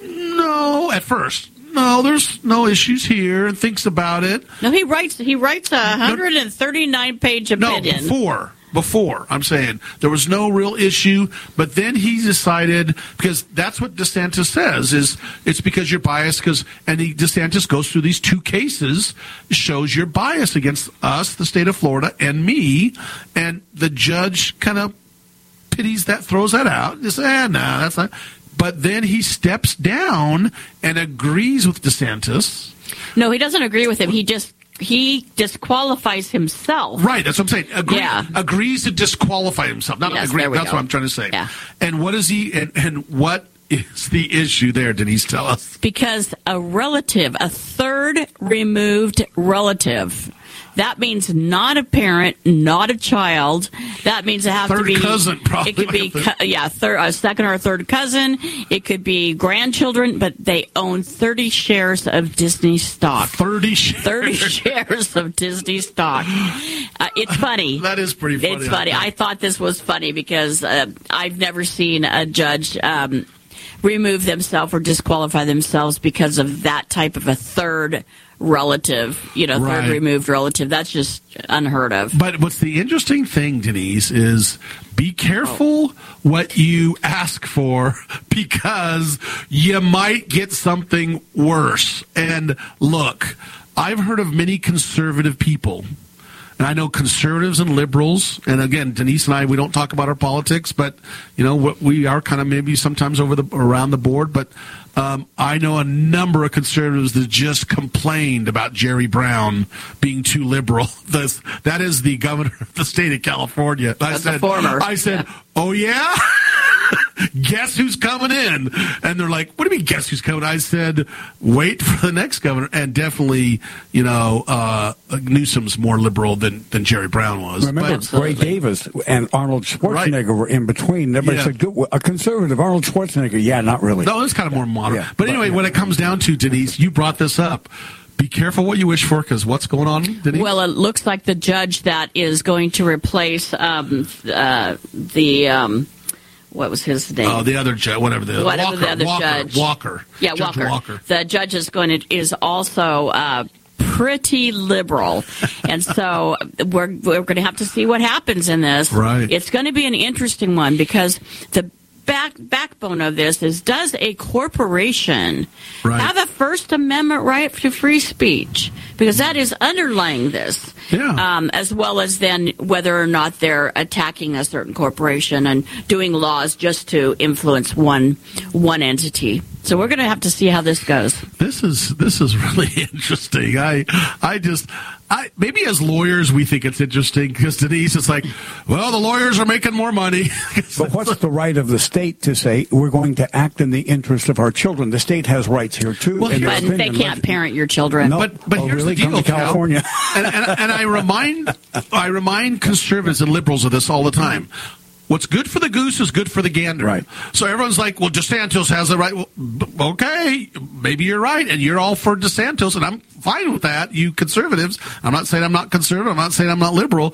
S3: no, at first. No, there's no issues here, and thinks about it.
S4: No, he writes He writes a one hundred thirty-nine page opinion.
S3: No, before. Before, I'm saying there was no real issue, but then he decided, because that's what DeSantis says, is it's because you're biased, because, and he, DeSantis goes through these two cases, shows you're biased against us, the state of Florida, and me, and the judge kind of pities that, throws that out, and says, eh, no, that's not, but then he steps down and agrees with DeSantis.
S4: No, he doesn't agree with him, he just He disqualifies himself.
S3: Right, that's what I'm saying. Agree,
S4: yeah.
S3: Agrees to disqualify himself. Not
S4: yes,
S3: agree. That's
S4: go.
S3: what I'm trying to say.
S4: Yeah.
S3: And what is he? And, and what is the issue there? Denise, tell us.
S4: Because a relative, a third removed relative. That means not a parent, not a child. That means it have
S3: third
S4: to be
S3: cousin. Probably
S4: it could be yeah, third, a second or a third cousin. It could be grandchildren, but they own thirty shares of Disney stock.
S3: Thirty shares.
S4: Thirty shares of Disney stock. Uh, it's funny.
S3: That is pretty funny.
S4: It's funny. I, I thought this was funny because uh, I've never seen a judge um, remove themselves or disqualify themselves because of that type of a third relative, you know,
S3: right.
S4: third removed relative. That's just unheard of.
S3: But what's the interesting thing, Denise, is be careful oh. what you ask for, because you might get something worse. And look, I've heard of many conservative people, and I know conservatives and liberals, and again, Denise and I, we don't talk about our politics, but, you know, we are kind of maybe sometimes over the around the board, but um, I know a number of conservatives that just complained about Jerry Brown being too liberal. That's, that is the governor of the state of California. I
S4: That's
S3: said,
S4: the former.
S3: I said,
S4: yeah.
S3: Oh, yeah? Guess who's coming in? And they're like, what do you mean, guess who's coming? I said, wait for the next governor. And definitely, you know, uh, Newsom's more liberal than, than Jerry Brown was.
S5: Remember,
S3: but,
S5: Ray Davis and Arnold Schwarzenegger right. were in between. Everybody yeah. said, a conservative, Arnold Schwarzenegger. Yeah, not really.
S3: No, it's kind of more modern.
S5: Yeah,
S3: but anyway,
S5: but, yeah.
S3: when it comes down to, Denise, you brought this up. Be careful what you wish for, because what's going on, Denise?
S4: Well, it looks like the judge that is going to replace um, uh, the... Um, what was his name?
S3: Oh, the other judge, whatever the
S4: whatever
S3: Walker,
S4: the other
S3: Walker,
S4: judge.
S3: Walker.
S4: Yeah,
S3: Judge
S4: Walker.
S3: Walker.
S4: The judge is going to is also uh, pretty liberal, and so we're we're going to have to see what happens in this.
S3: Right.
S4: It's going to be an interesting one because the back backbone of this is: does a corporation
S3: right.
S4: have a First Amendment right to free speech? Because that is underlying this,
S3: yeah.
S4: um, as well as then whether or not they're attacking a certain corporation and doing laws just to influence one one entity. So we're going to have to see how this goes.
S3: This is this is really interesting. I I just I maybe as lawyers we think it's interesting because Denise is like, well, the lawyers are making more money.
S5: But what's the right of the state to say we're going to act in the interest of our children? The state has rights here too.
S3: Well,
S4: but
S5: opinion,
S4: they can't parent your children.
S5: No,
S3: but but
S5: oh,
S3: here's
S5: really?
S3: the deal,
S5: Come to California.
S3: and, and, and I remind I remind conservatives and liberals of this all the time. What's good for the goose is good for the gander.
S5: Right.
S3: So everyone's like, well, DeSantis has the right. Well, okay, maybe you're right, and you're all for DeSantis, and I'm fine with that, you conservatives. I'm not saying I'm not conservative. I'm not saying I'm not liberal.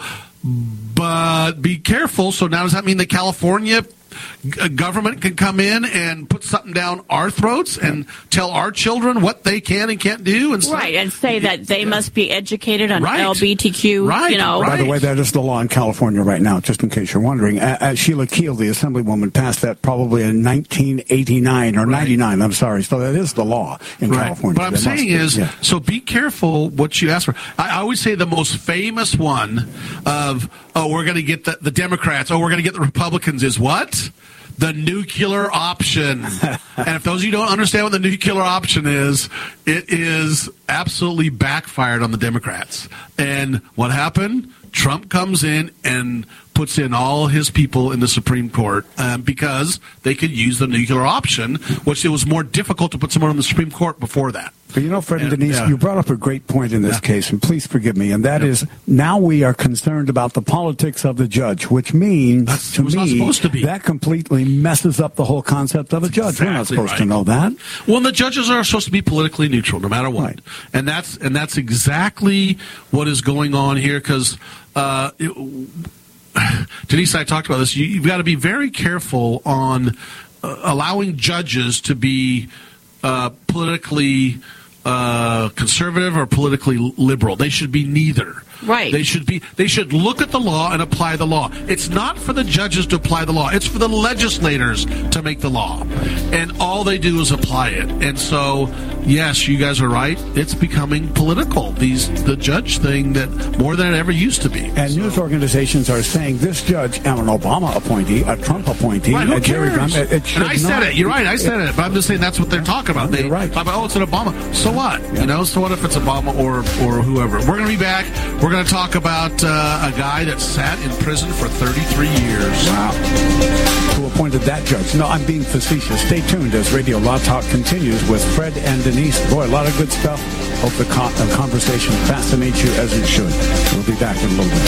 S3: But be careful. So now does that mean that California government can come in and put something down our throats and tell our children what they can and can't do? And
S4: right, and say that they yeah. must be educated on
S3: right.
S4: L G B T Q,
S3: right.
S4: you know.
S5: By the way, that is the law in California right now, just in case you're wondering. Uh, uh, Sheila Keel, the assemblywoman, passed that probably in nineteen eighty-nine or right. ninety-nine, I'm sorry. So that is the law in
S3: right.
S5: California.
S3: What I'm
S5: that
S3: saying is,
S5: yeah.
S3: so be careful what you ask for. I, I always say the most famous one of, oh, we're going to get the, the Democrats, oh, we're going to get the Republicans is what? The nuclear option. And if those of you don't understand what the nuclear option is, it is absolutely backfired on the Democrats. And what happened? Trump comes in and puts in all his people in the Supreme Court um, because they could use the nuclear option, which it was more difficult to put someone on the Supreme Court before that.
S5: But you know, Fred and
S3: and,
S5: Denise,
S3: yeah.
S5: you brought up a great point in this yeah. case, and please forgive me, and that yep. is now we are concerned about the politics of the judge, which means,
S3: That's,
S5: to me,
S3: to be.
S5: that completely messes up the whole concept of a judge.
S3: Exactly
S5: We're not supposed
S3: right.
S5: to know that.
S3: Well, the judges are supposed to be politically neutral, no matter what. Right. And that's and that's exactly what is going on here, because uh, it, Denise and I talked about this. You, you've got to be very careful on uh, allowing judges to be uh, politically uh, conservative or politically liberal. They should be neither.
S4: Right.
S3: They should be. They should look at the law and apply the law. It's not for the judges to apply the law. It's for the legislators to make the law, and all they do is apply it. And so, yes, you guys are right. It's becoming political. These the judge thing that more than it ever used to be.
S5: And
S3: so.
S5: news organizations are saying this judge, an Obama appointee, a Trump appointee,
S3: right, who
S5: a Jerry
S3: cares?
S5: Gunn, it should
S3: and I said
S5: not,
S3: it. You're right. I said it. But I'm just saying that's what they're talking about. They,
S5: you're right.
S3: About, oh, it's an Obama. So what? Yeah. You know. So what if it's Obama or or whoever? We're going to be back. We're going to talk about uh, a guy that sat in prison for thirty-three years.
S5: Wow. Who appointed that judge? No, I'm being facetious. Stay tuned as Radio Law Talk continues with Fred and Denise. Boy, a lot of good stuff. Hope the con- uh, conversation fascinates you as it should. We'll be back in a little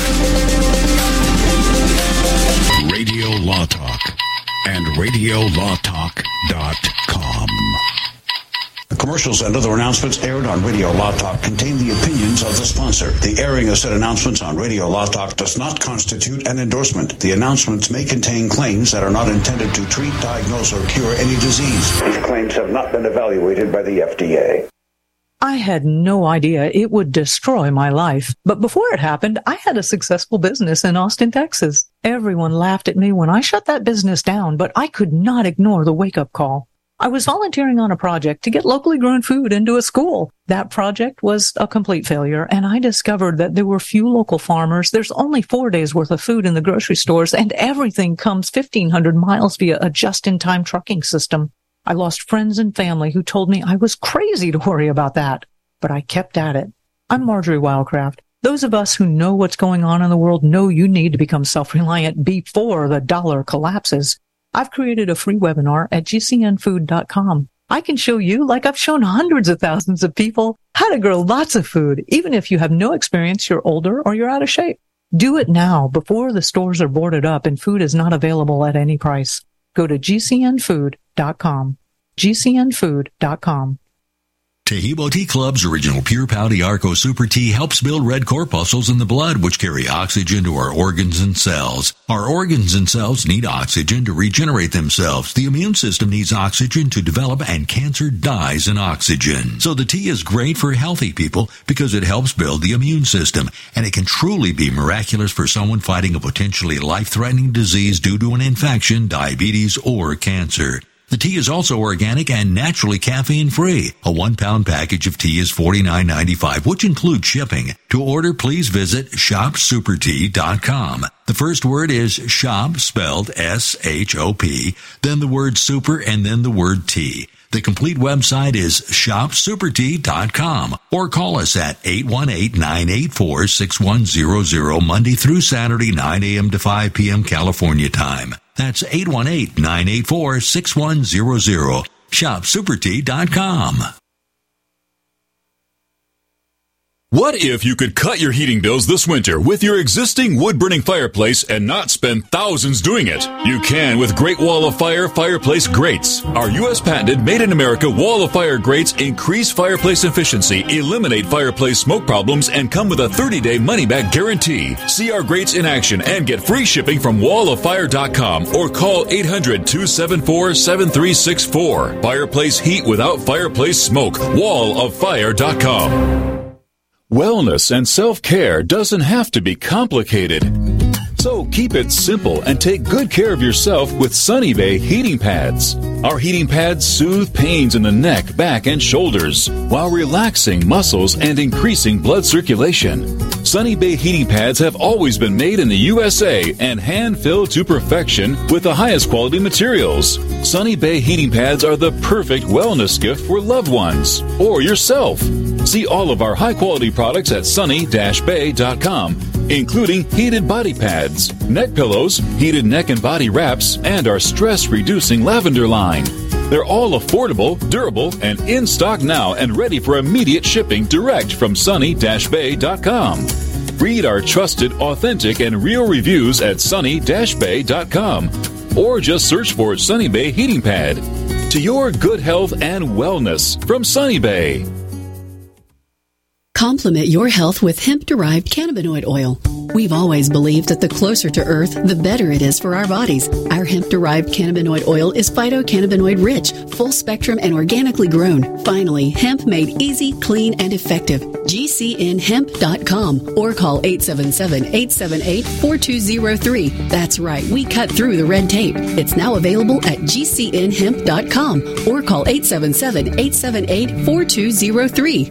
S5: bit.
S2: Radio Law Talk and radio law talk dot com.
S11: The commercials and other announcements aired on Radio Law Talk contain the opinions of the sponsor. The airing of said announcements on Radio Law Talk does not constitute an endorsement. The announcements may contain claims that are not intended to treat, diagnose, or cure any disease. These claims have not been evaluated by the F D A.
S1: I had no idea it would destroy my life. But before it happened, I had a successful business in Austin, Texas. Everyone laughed at me when I shut that business down, but I could not ignore the wake-up call. I was volunteering on a project to get locally grown food into a school. That project was a complete failure, and I discovered that there were few local farmers. There's only four days worth of food in the grocery stores, and everything comes fifteen hundred miles via a just-in-time trucking system. I lost friends and family who told me I was crazy to worry about that, but I kept at it. I'm Marjorie Wildcraft. Those of us who know what's going on in the world know you need to become self-reliant before the dollar collapses. I've created a free webinar at G C N food dot com. I can show you, like I've shown hundreds of thousands of people, how to grow lots of food, even if you have no experience, you're older, or you're out of shape. Do it now before the stores are boarded up and food is not available at any price. Go to G C N food dot com. G C N food dot com.
S6: Tahibo Tea Club's original Pure Pouty Arco Super Tea helps build red corpuscles in the blood, which carry oxygen to our organs and cells. Our organs and cells need oxygen to regenerate themselves. The immune system needs oxygen to develop, and cancer dies in oxygen. So the tea is great for healthy people because it helps build the immune system, and it can truly be miraculous for someone fighting a potentially life-threatening disease due to an infection, diabetes, or cancer. The tea is also organic and naturally caffeine-free. A one-pound package of tea is forty-nine ninety-five, which includes shipping. To order, please visit shop super tea dot com. The first word is shop, spelled S H O P, then the word super, and then the word tea. The complete website is shop super tea dot com, or call us at eight one eight, nine eight four, six one zero zero Monday through Saturday, nine a.m. to five p.m. California time. That's eight one eight, nine eight four, six one zero zero. shop super tea dot com.
S7: What if you could cut your heating bills this winter with your existing wood-burning fireplace and not spend thousands doing it? You can with Great Wall of Fire fireplace grates. Our U S patented made-in-America Wall of Fire grates increase fireplace efficiency, eliminate fireplace smoke problems, and come with a thirty-day money-back guarantee. See our grates in action and get free shipping from wall of fire dot com or call eight hundred, two seven four, seven three six four. Fireplace heat without fireplace smoke. wall of fire dot com. Wellness and self-care doesn't have to be complicated. So keep it simple and take good care of yourself with Sunny Bay heating pads. Our heating pads soothe pains in the neck, back, and shoulders while relaxing muscles and increasing blood circulation. Sunny Bay heating pads have always been made in the U S A and hand-filled to perfection with the highest quality materials. Sunny Bay heating pads are the perfect wellness gift for loved ones or yourself. See all of our high-quality products at sunny dash bay dot com, including heated body pads, neck pillows, heated neck and body wraps, and our stress-reducing lavender line. They're all affordable, durable, and in stock now and ready for immediate shipping direct from sunny dash bay dot com. Read our trusted, authentic, and real reviews at sunny dash bay dot com or just search for Sunny Bay Heating Pad. To your good health and wellness from Sunny Bay.
S8: Complement your health with hemp-derived cannabinoid oil. We've always believed that the closer to Earth, the better it is for our bodies. Our hemp-derived cannabinoid oil is phytocannabinoid rich, full spectrum, and organically grown. Finally, hemp made easy, clean, and effective. G C N hemp dot com or call eight seven seven, eight seven eight, four two zero three. That's right, we cut through the red tape. It's now available at G C N hemp dot com or call eight seven seven, eight seven eight, four two zero three.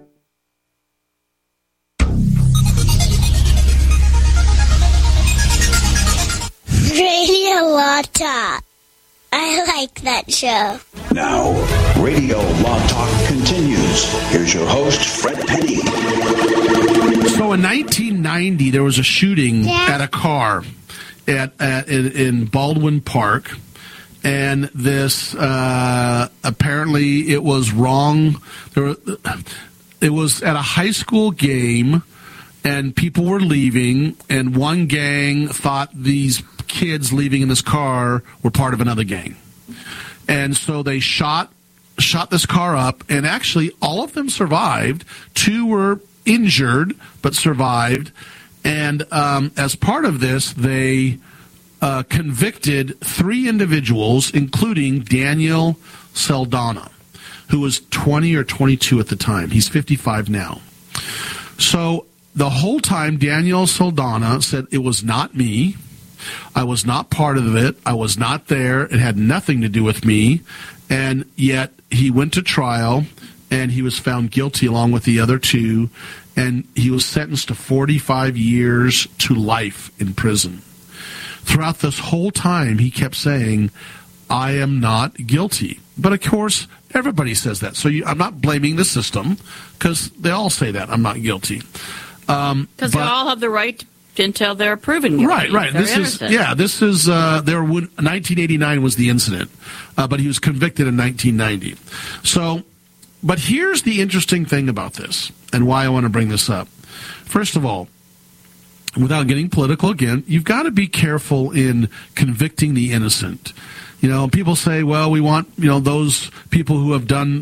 S10: Radio Law Talk. I like that show.
S2: Now, Radio Law Talk continues. Here's your host, Fred Penny.
S3: So in nineteen ninety, there was a shooting yeah. at a car at, at in, in Baldwin Park. And this, uh, apparently it was wrong. There were, it was at a high school game, and people were leaving, and one gang thought these kids leaving in this car were part of another gang. And so they shot shot this car up, and actually all of them survived. Two were injured, but survived. And um, as part of this, they uh, convicted three individuals, including Daniel Saldana, who was twenty or twenty-two at the time. He's fifty-five now. So the whole time, Daniel Saldana said, it was not me. I was not part of it. I was not there. It had nothing to do with me. And yet he went to trial, and he was found guilty along with the other two, and he was sentenced to forty-five years to life in prison. Throughout this whole time, he kept saying, I am not guilty. But of course, everybody says that. So you, I'm not blaming the system, because they all say that, I'm not guilty. Because um,
S4: they all have the right until they're proven guilty.
S3: Right, right. This innocent. is yeah. This is uh, there. nineteen eighty-nine was the incident, uh, but he was convicted in nineteen ninety. So, but here's the interesting thing about this, and why I want to bring this up. First of all, without getting political again, you've got to be careful in convicting the innocent. You know, people say, well, we want you know those people who have done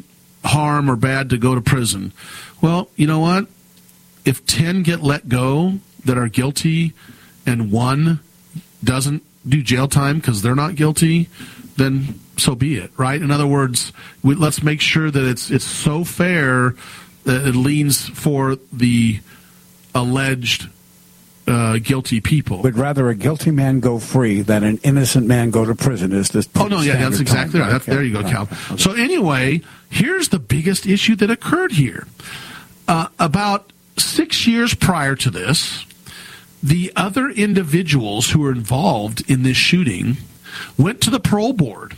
S3: harm or bad to go to prison. Well, you know what? If ten get let go that are guilty and one doesn't do jail time because they're not guilty, then so be it, right? In other words, we, let's make sure that it's it's so fair that it leans for the alleged uh, guilty people.
S5: Would rather a guilty man go free than an innocent man go to prison. Is this?
S3: Oh no, yeah, that's exactly right. That's, there you go, Cal. Okay. So anyway, here's the biggest issue that occurred here. Uh, about six years prior to this, the other individuals who were involved in this shooting went to the parole board.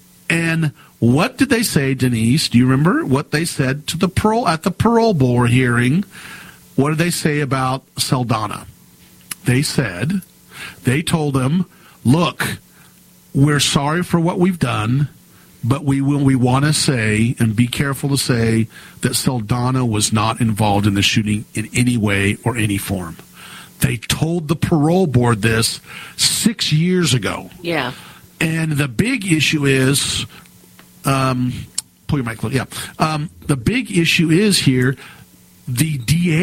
S3: And what did they say, Denise? Do you remember what they said to the parole at the parole board hearing? What did they say about Saldana? They said, they told them, look, we're sorry for what we've done, but we will, we want to say, and be careful to say, that Saldana was not involved in the shooting in any way or any form. They told the parole board this six years ago.
S4: Yeah.
S3: And the big issue is, um, pull your mic close, yeah. Um, the big issue is here, the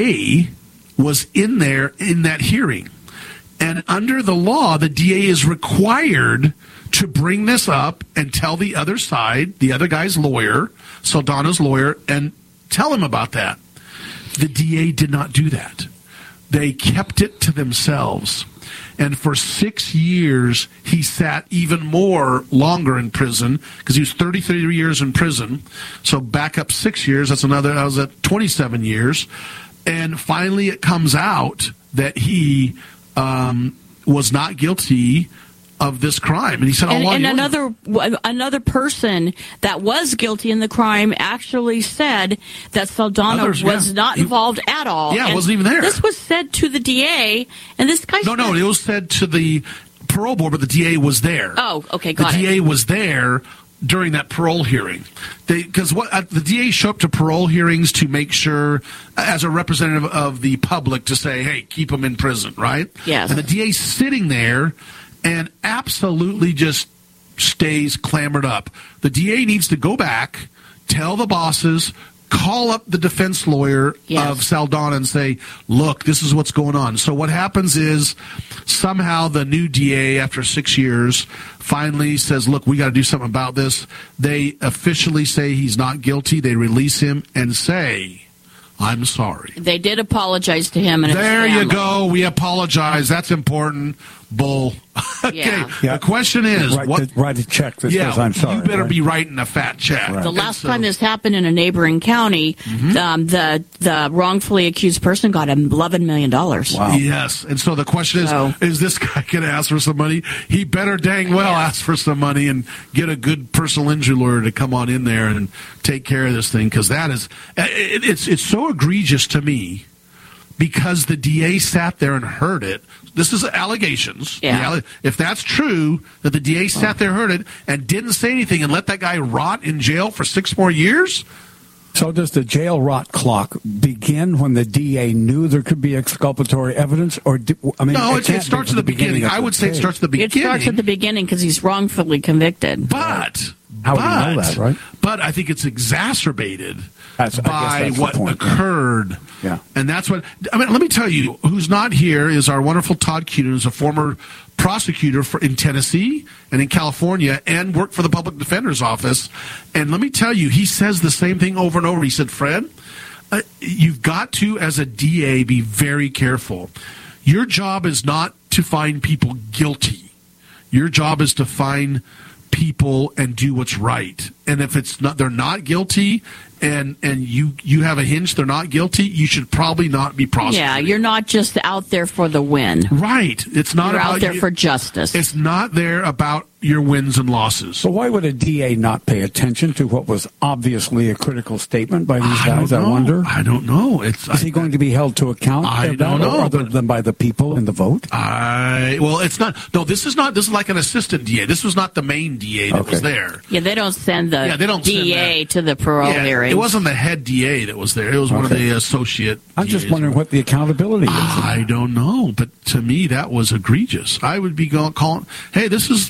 S3: D A was in there in that hearing. And under the law, the D A is required to bring this up and tell the other side, the other guy's lawyer, Saldana's lawyer, and tell him about that. The D A did not do that. They kept it to themselves. And for six years, he sat even more longer in prison because he was thirty-three years in prison. So back up six years, that's another, that was at twenty-seven years. And finally it comes out that he um, was not guilty of this crime. And he said,
S4: and,
S3: oh, well,
S4: and another another person that was guilty in the crime actually said that Saldana Others, was yeah. not involved he, at all.
S3: Yeah,
S4: and
S3: wasn't even there.
S4: This was said to the D A, and this guy...
S3: No, no, it was said to the parole board, but the D A was there.
S4: Oh, okay, got
S3: the
S4: it.
S3: The D A was there during that parole hearing. Because what uh, the D A show up to parole hearings to make sure, as a representative of the public, to say, hey, keep them in prison, right?
S4: Yes.
S3: And the D A's sitting there and absolutely just stays clamored up. The D A needs to go back, tell the bosses, call up the defense lawyer yes. of Saldana and say, look, this is what's going on. So what happens is somehow the new D A, after six years, finally says, look, we got to do something about this. They officially say he's not guilty. They release him and say, I'm sorry.
S4: They did apologize to him. And
S3: there
S4: his
S3: you go. We apologize. That's important. Bull. okay.
S4: Yeah.
S3: The question is,
S5: write,
S3: what?
S5: The, write a check that
S3: yeah,
S5: says I'm sorry.
S3: You better
S5: right?
S3: be writing a fat check.
S5: Right.
S4: The last
S3: so,
S4: time this happened in a neighboring county, mm-hmm. um, the the wrongfully accused person got eleven million dollars.
S5: Wow.
S3: Yes, and so the question
S4: so,
S3: is: is this guy going to ask for some money? He better dang well
S4: yeah.
S3: ask for some money and get a good personal injury lawyer to come on in there and take care of this thing, because that is it, it's it's so egregious to me. Because the D A sat there and heard it. This is allegations.
S4: Yeah.
S3: If that's true, that the D A sat there, heard it, and didn't say anything and let that guy rot in jail for six more years?
S5: So does the jail rot clock begin when the D A knew there could be exculpatory evidence? Or do, I mean,
S3: No,
S5: it,
S3: it, it starts at the beginning. beginning. I would say it starts at the beginning.
S4: It starts at the beginning because he's wrongfully convicted.
S3: But...
S5: How
S3: but,
S5: would you know that, right?
S3: But I think it's exacerbated
S5: that's,
S3: by
S5: that's
S3: what occurred.
S5: Yeah.
S3: And that's what, I mean, let me tell you, who's not here is our wonderful Todd Cunin, who's a former prosecutor for, in Tennessee and in California and worked for the Public Defender's Office. And let me tell you, he says the same thing over and over. He said, Fred, uh, you've got to, as a D A, be very careful. Your job is not to find people guilty. Your job is to find people and do what's right. And if it's not, they're not guilty, and and you you have a hinge they're not guilty, you should probably not be prosecuted.
S4: Yeah, you're not just out there for the win.
S3: Right. It's not
S4: you're
S3: about
S4: out there
S3: you,
S4: for justice.
S3: It's not there about your wins and losses.
S5: So why would a D A not pay attention to what was obviously a critical statement by these
S3: I
S5: guys? I wonder.
S3: I don't know. It's
S5: is
S3: I,
S5: he going to be held to account?
S3: I don't know,
S5: other than by the people in the vote.
S3: I well, it's not. No, this is not. This is like an assistant D A. This was not the main D A that
S5: okay.
S3: was there.
S4: Yeah, they don't send the
S3: yeah, they don't
S4: D A
S3: send
S4: to the parole
S3: yeah,
S4: hearings.
S3: It wasn't the head D A that was there. It was okay. one of the associate.
S5: I'm
S3: D As.
S5: just wondering what the accountability is.
S3: I don't know, but to me that was egregious. I would be going, calling, hey, this is not right.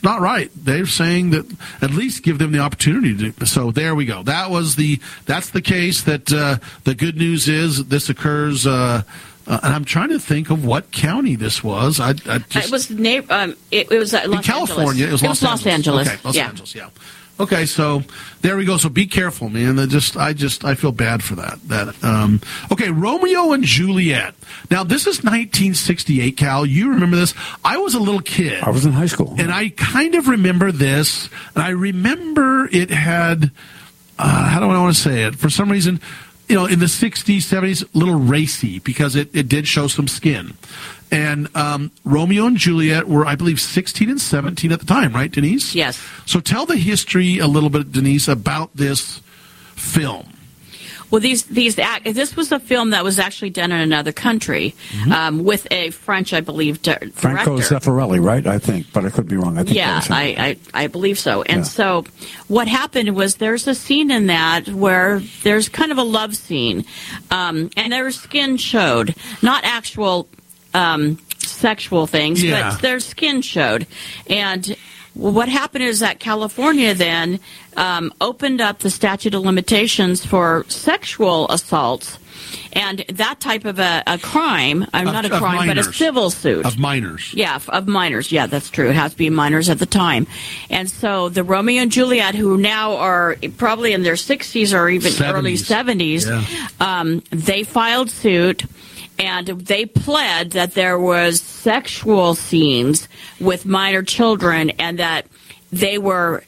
S3: right. They're saying that at least give them the opportunity to. So there we go. That was the that's the case. That uh, the good news is this occurs. Uh, uh, and I'm trying to think of what county this was. I, I just,
S4: it was neigh- um, it, it was uh, Los
S3: in California.
S4: Angeles.
S3: It was Los
S4: it was
S3: Angeles.
S4: Los Angeles.
S3: Okay, Los
S4: yeah.
S3: Angeles. Yeah. Okay, so there we go. So be careful, man. I just, I just, I feel bad for that. That, um, okay, Romeo and Juliet. Now, this is nineteen sixty-eight, Cal. You remember this? I was a little kid.
S5: I was in high school.
S3: And I kind of remember this. And I remember it had, uh, how do I want to say it? For some reason, you know, in the sixties, seventies, a little racy because it, it did show some skin. And um, Romeo and Juliet were, I believe, sixteen and seventeen at the time, right, Denise?
S4: Yes.
S3: So tell the history a little bit, Denise, about this film.
S4: Well, these these act, this was a film that was actually done in another country mm-hmm. um, with a French, I believe, di- director.
S5: Franco Zeffirelli, right? I think, but I could be wrong. I think
S4: yeah, I, I I believe so. And yeah. so what happened was there's a scene in that where there's kind of a love scene, um, and their skin showed, not actual um, sexual things,
S3: yeah.
S4: but their skin showed, and. Well, what happened is that California then um, opened up the statute of limitations for sexual assaults, and that type of a, a crime, uh, not a crime, but a civil suit.
S3: Of minors.
S4: Yeah, of minors. Yeah, that's true. It has to be minors at the time. And so the Romeo and Juliet, who now are probably in their sixties or even seventies. Early seventies, yeah. um, they filed suit. And they pled that there was sexual scenes with minor children and that they were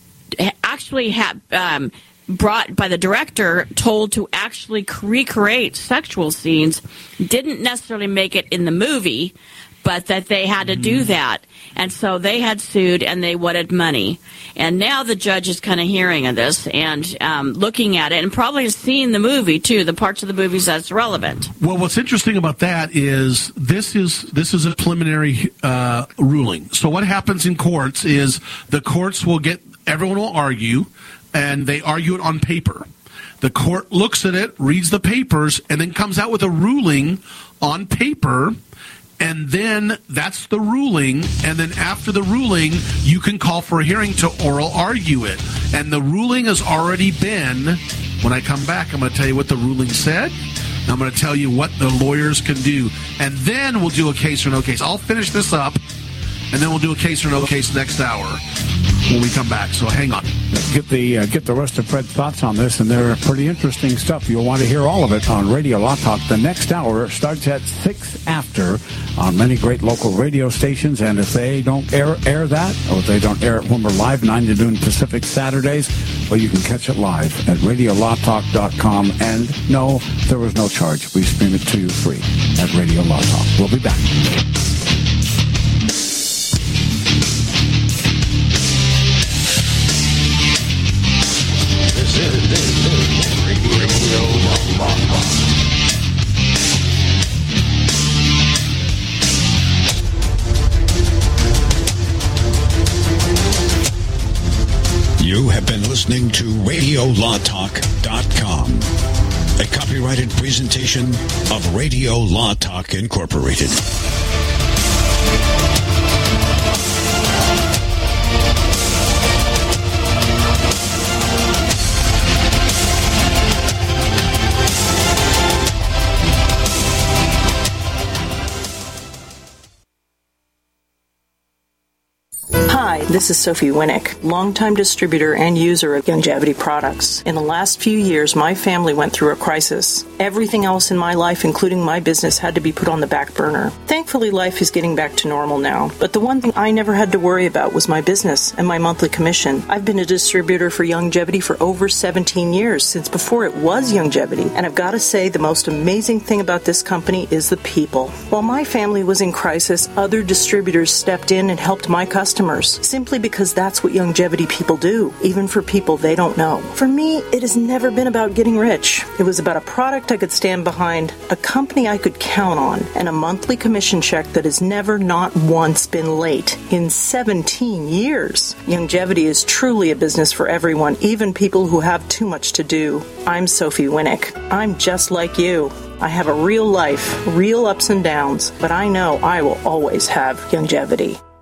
S4: actually ha- um, brought by the director, told to actually recreate sexual scenes, didn't necessarily make it in the movie, but that they had to do that. And so they had sued and they wanted money. And now the judge is kind of hearing of this and um, looking at it and probably has seen the movie, too, the parts of the movies that's relevant.
S3: Well, what's interesting about that is this is this is a preliminary uh, ruling. So what happens in courts is the courts will get, everyone will argue, and they argue it on paper. The court looks at it, reads the papers, and then comes out with a ruling on paper. And then that's the ruling, and then after the ruling, you can call for a hearing to oral argue it. And the ruling has already been, when I come back, I'm going to tell you what the ruling said, and I'm going to tell you what the lawyers can do. And then we'll do a case or no case. I'll finish this up, and then we'll do a case or no case next hour when we come back. So hang on.
S5: Get the uh, get the rest of Fred's thoughts on this, and they're pretty interesting stuff. You'll want to hear all of it on Radio Law Talk. The next hour starts at six after on many great local radio stations, and if they don't air air that, or if they don't air it when we're live, nine to noon Pacific Saturdays, well, you can catch it live at radio law talk dot com. And no, there was no charge. We stream it to you free at Radio Law Talk. We'll be back.
S2: You have been listening to radio law talk dot com, a copyrighted presentation of Radio Law Talk Incorporated.
S9: Hi, this is Sophie Winnick, longtime distributor and user of Youngevity products. In the last few years, my family went through a crisis. Everything else in my life, including my business, had to be put on the back burner. Thankfully, life is getting back to normal now. But the one thing I never had to worry about was my business and my monthly commission. I've been a distributor for Youngevity for over seventeen years, since before it was Youngevity. And I've got to say, the most amazing thing about this company is the people. While my family was in crisis, other distributors stepped in and helped my customers. Simply because that's what Youngevity people do, even for people they don't know. For me, it has never been about getting rich. It was about a product I could stand behind, a company I could count on, and a monthly commission check that has never not once been late in seventeen years. Youngevity is truly a business for everyone, even people who have too much to do. I'm Sophie Winnick. I'm just like you. I have a real life, real ups and downs, but I know I will always have Youngevity.